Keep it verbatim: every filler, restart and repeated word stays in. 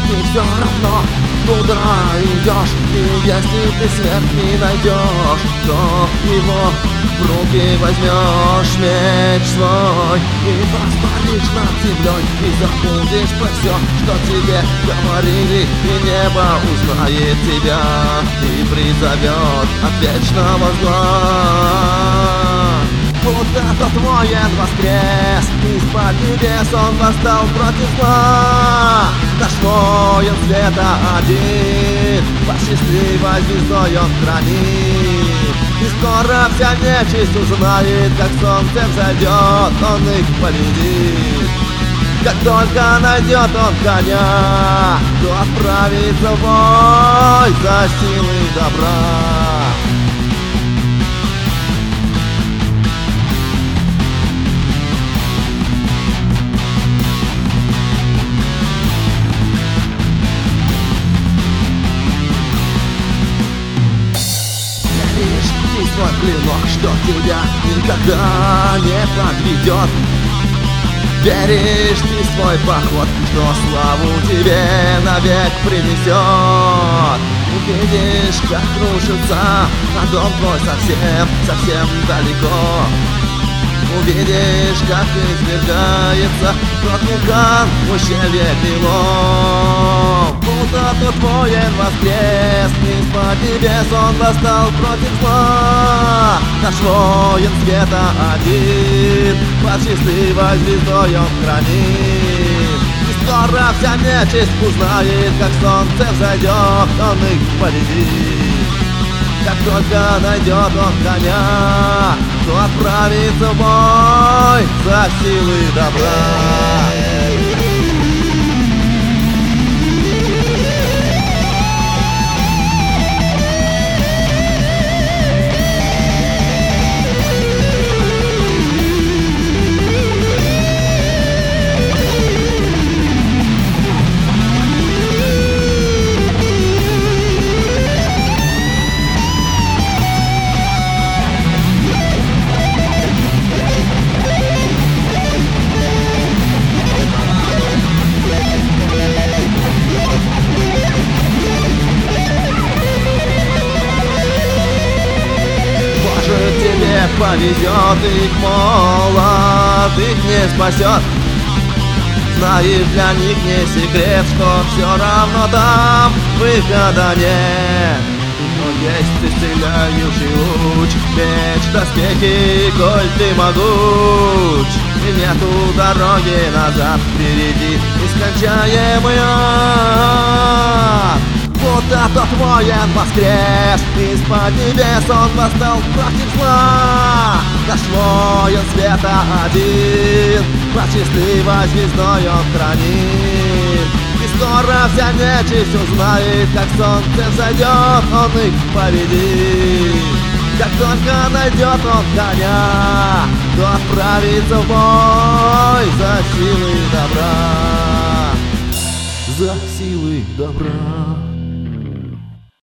И все равно туда идешь. И если ты смерть не найдешь, то его в руки возьмешь меч свой и воспаришь над землей, и забудешь про все, что тебе говорили, и небо узнает тебя и призовет от вечного зла. Вот это твой воскрес, из-под небес он восстал против зла. Наш воин света один, под счастливой звездой он хранит. И скоро вся нечисть узнает, как солнце взойдет, он их победит. Как только найдет он коня, то отправится в бой за силой добра. Свой клинок, что тебя никогда не подведет. Веришь ты свой поход, что славу тебе навек принесет. Увидишь, как рушится, а дом твой совсем, совсем далеко. Увидишь, как извергается тот вулкан в ущелье Белом. Будто тот воин воскрес, из-под небес он восстал против зла. Наш воин света один, под счастливой звездой он хранит. И скоро вся нечисть узнает, как солнце взойдет, он их победит. Как только найдет он коня, то отправится в бой за силы добра. Тебе повезет, их молот их не спасет. Знаешь, для них не секрет, что все равно там выхода нет. Но есть исцеляющий луч, меч, доспехи, коль ты могуч. И нету дороги назад, впереди нескончаемый ад. Вот этот воин воскрес, из-под небес он восстал против зла. Наш воин света один, под счастливой звездой он хранит. И скоро вся нечисть узнает, как солнце взойдет, он их победит. Как только найдет он коня, то отправится в бой за силы добра. За силы добра.